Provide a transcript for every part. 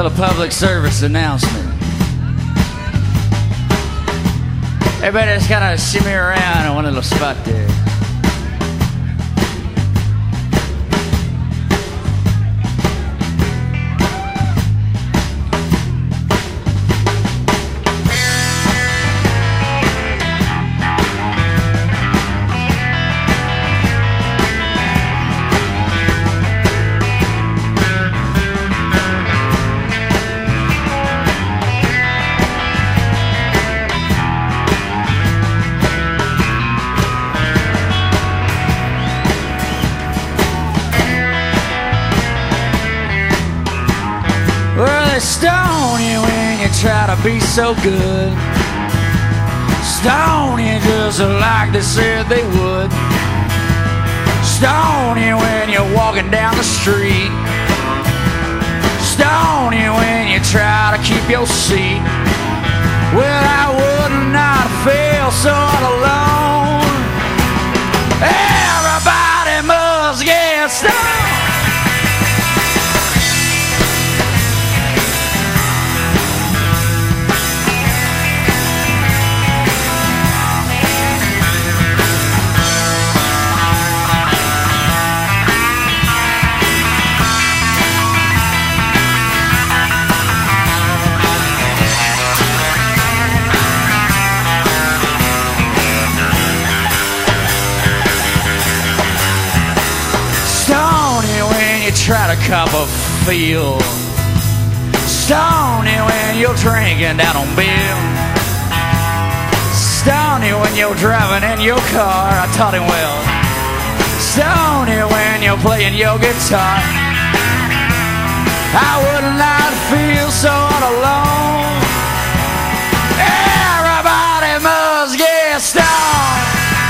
little public service announcement. Everybody just kind of shimmy around in one little spot there. Well, they stone you when you try to be so good. Stone you just like they said they would. Stone you when you're walking down the street. Stone you when you try to keep your seat. Well, I would not feel so alone. Everybody must get stoned. Try to cop a feel. Stone you when you're drinking down on Bill. Stone you when you're driving in your car. I taught him well. Stone you when you're playing your guitar. I would not feel so alone. Everybody must get stoned.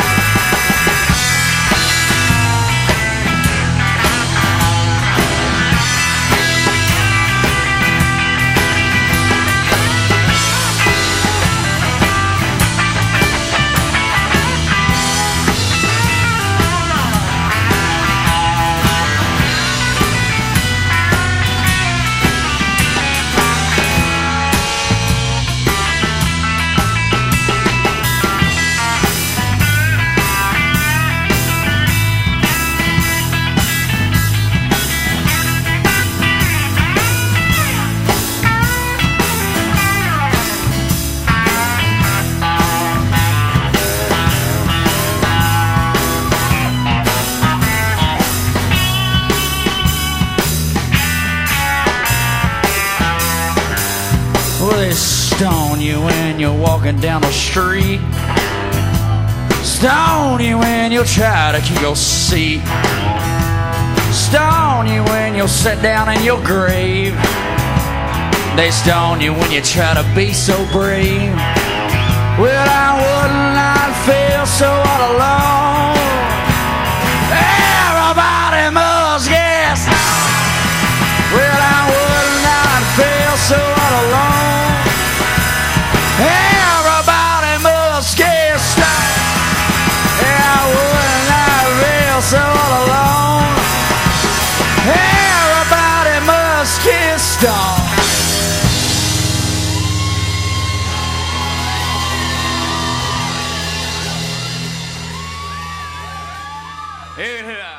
Well, they stone you when you're walking down the street. Stone you when you'll try to keep your seat. Stone you when you'll sit down in your grave. They stone you when you try to be so brave. Well, I would not feel so all alone. Everybody must get stoned. Well, I would not feel so all alone. Everybody must get stoned. Yeah, I would not feel so all alone. Everybody must get stoned. Yeah.